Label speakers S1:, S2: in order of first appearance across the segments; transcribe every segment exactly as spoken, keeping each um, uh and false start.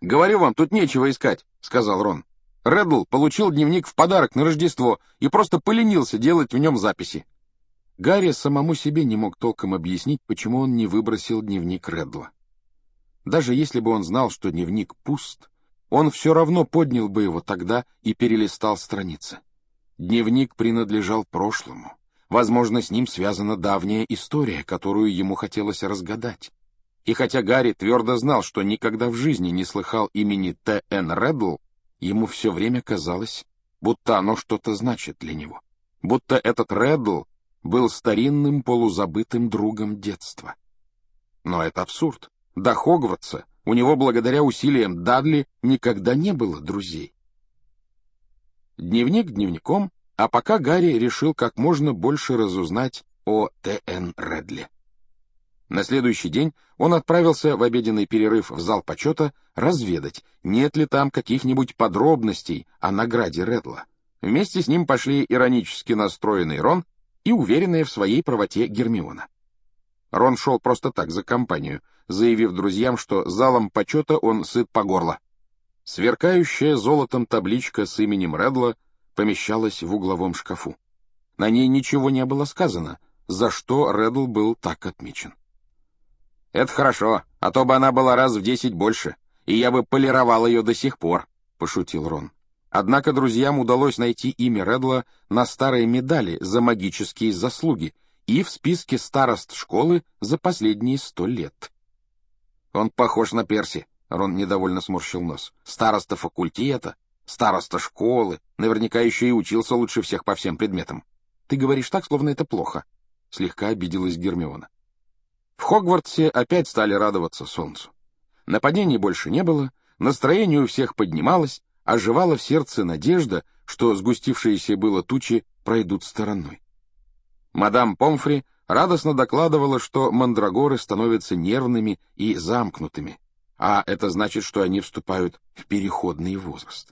S1: «Говорю вам, тут нечего искать», — сказал Рон. «Реддл получил дневник в подарок на Рождество и просто поленился делать в нем записи». Гарри самому себе не мог толком объяснить, почему он не выбросил дневник Реддла. Даже если бы он знал, что дневник пуст, он все равно поднял бы его тогда и перелистал страницы. Дневник принадлежал прошлому. Возможно, с ним связана давняя история, которую ему хотелось разгадать. И хотя Гарри твердо знал, что никогда в жизни не слыхал имени Т Н Реддл, ему все время казалось, будто оно что-то значит для него. Будто этот Реддл был старинным полузабытым другом детства. Но это абсурд. До Хогвартса у него, благодаря усилиям Дадли, никогда не было друзей. Дневник дневником, а пока Гарри решил как можно больше разузнать о Т Н Реддле. На следующий день он отправился в обеденный перерыв в зал почета разведать, нет ли там каких-нибудь подробностей о награде Реддла. Вместе с ним пошли иронически настроенный Рон и уверенная в своей правоте Гермиона. Рон шел просто так, за компанию, заявив друзьям, что залом почета он сыт по горло. Сверкающая золотом табличка с именем Реддла помещалась в угловом шкафу. На ней ничего не было сказано, за что Реддл был так отмечен. «Это хорошо, а то бы она была раз в десять больше, и я бы полировал ее до сих пор», — пошутил Рон. Однако друзьям удалось найти имя Реддла на старой медали за магические заслуги и в списке старост школы за последние сто лет. «Он похож на Перси», — Рон недовольно сморщил нос. «Староста факультета, староста школы, наверняка еще и учился лучше всех по всем предметам». «Ты говоришь так, словно это плохо», — слегка обиделась Гермиона. В Хогвартсе опять стали радоваться солнцу. Нападений больше не было, настроение у всех поднималось, оживала в сердце надежда, что сгустившиеся было тучи пройдут стороной. Мадам Помфри радостно докладывала, что мандрагоры становятся нервными и замкнутыми, а это значит, что они вступают в переходный возраст.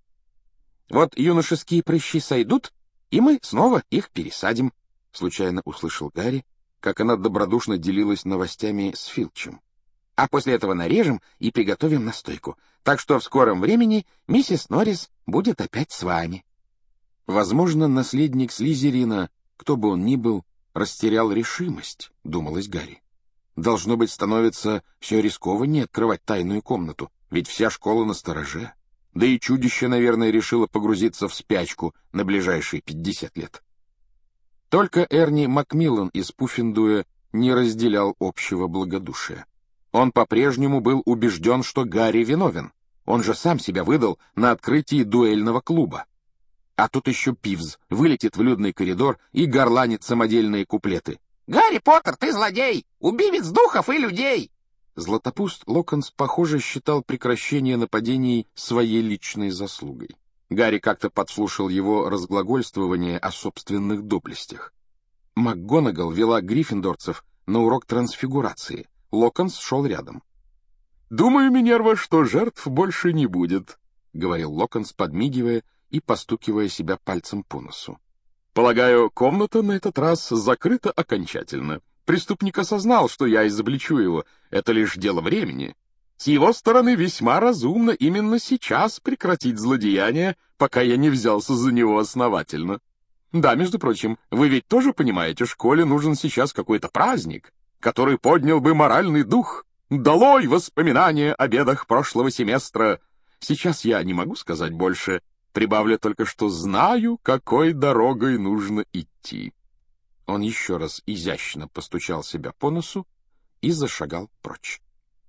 S1: «Вот юношеские прыщи сойдут, и мы снова их пересадим», — случайно услышал Гарри, как она добродушно делилась новостями с Филчем. «А после этого нарежем и приготовим настойку, так что в скором времени миссис Норрис будет опять с вами». Возможно, наследник Слизерина, кто бы он ни был, растерял решимость, думалось Гарри. Должно быть, становится все рискованнее открывать тайную комнату, ведь вся школа настороже. Да и чудище, наверное, решило погрузиться в спячку на ближайшие пятьдесят лет. Только Эрни Макмиллан из Пуффендуя не разделял общего благодушия. Он по-прежнему был убежден, что Гарри виновен. Он же сам себя выдал на открытии дуэльного клуба. А тут еще Пивз вылетит в людный коридор и горланит самодельные куплеты. «Гарри Поттер, ты злодей! Убивец духов и людей!» Златопуст Локонс, похоже, считал прекращение нападений своей личной заслугой. Гарри как-то подслушал его разглагольствование о собственных доблестях. МакГонагал вела гриффиндорцев на урок трансфигурации. Локонс шел рядом. «Думаю, Минерва, что жертв больше не будет», — говорил Локонс, подмигивая и постукивая себя пальцем по носу. «Полагаю, комната на этот раз закрыта окончательно. Преступник осознал, что я изобличу его. Это лишь дело времени. С его стороны весьма разумно именно сейчас прекратить злодеяние, пока я не взялся за него основательно. Да, между прочим, вы ведь тоже понимаете, школе нужен сейчас какой-то праздник, который поднял бы моральный дух. Долой воспоминания о бедах прошлого семестра. Сейчас я не могу сказать больше, прибавлю только, что знаю, какой дорогой нужно идти». Он еще раз изящно постучал себя по носу и зашагал прочь.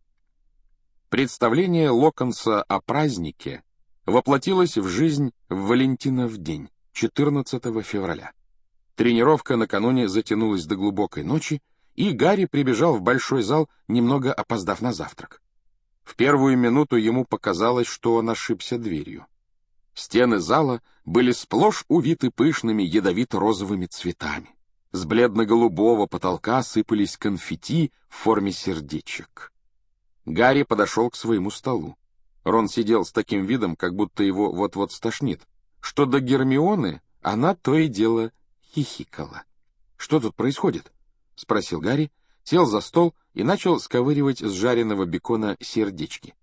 S1: Представление Локонса о празднике воплотилось в жизнь в Валентинов день, четырнадцатого февраля. Тренировка накануне затянулась до глубокой ночи, и Гарри прибежал в большой зал, немного опоздав на завтрак. В первую минуту ему показалось, что он ошибся дверью. Стены зала были сплошь увиты пышными ядовито-розовыми цветами. С бледно-голубого потолка сыпались конфетти в форме сердечек. Гарри подошел к своему столу. Рон сидел с таким видом, как будто его вот-вот стошнит. Что до Гермионы, она то и дело хихикала. «Что тут происходит?» — спросил Гарри, сел за стол и начал сковыривать с жареного бекона сердечки.